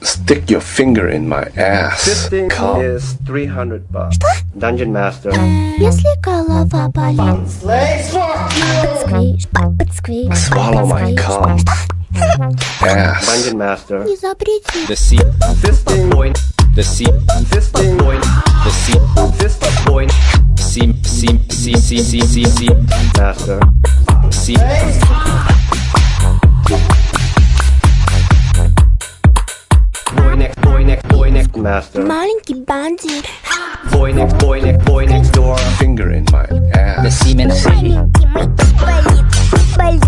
Stick your finger in my ass. Fisting Come. is $300. Dungeon Master. Если голова болит, подсквишь, Swallow my cum. Ass. Dungeon Master. не запрети. The C, Fisting point. the C, Fisting point. the C, Fisting point. C, C, C, C, C, C, C, Master. C. Boy next master. Маленький бандит. Boy next door. Finger in my The ass. semen, Маленький мой болит.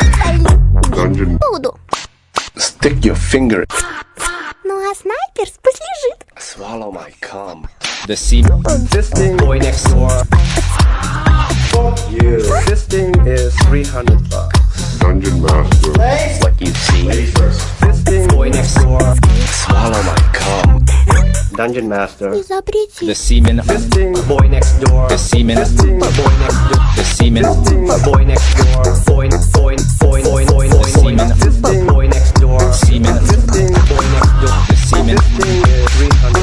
Буду. Stick your finger. Ну а снайпер пусть лежит. Swallow my cum. the C, Fisting boy next door. Fuck you. Fisting is $300. Dungeon Master. What you see. Fisting boy next door. Swallow my cum. Dungeon Master. Не запрети. the semen, Fisting boy next door. the semen, Fisting boy next door. the semen, Fisting boy next door. Boy. semen. Fisting boy next door. Semen. Fisting boy next door. the semen, Fisting is $300.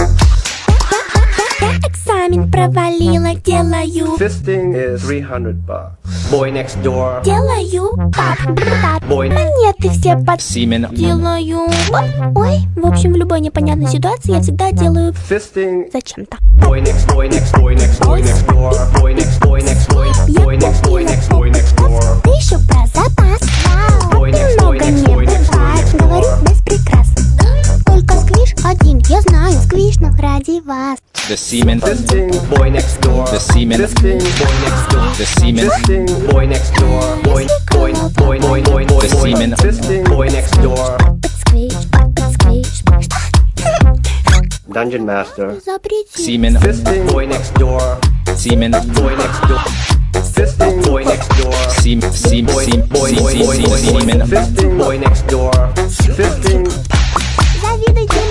Я экзамен провалила, делаю. Fisting is $300. Boy next door. Делаю. Boy. Монеты все под... semen, Делаю. Ой, в общем, в любой непонятной ситуации я всегда делаю Fisting. зачем-то. Boy next door. Boy next door. Boy next door. Ты еще про запас. Boy next door. Немного не бывает, говорю без прикрас. Только сквиш один, я знаю, сквиш, но ради вас. the semen, Fisting boy next door. the semen, Fisting boy next door. the semen, Fisting boy next door. Boy. the semen, Fisting boy next door. Подсквиш. Dungeon Master. Запрети. semen, Fisting boy next door. semen, Boy next door. Fisting boy next door. sim, sim, sim, semen, Fisting boy next door. Fisting. Завидуйте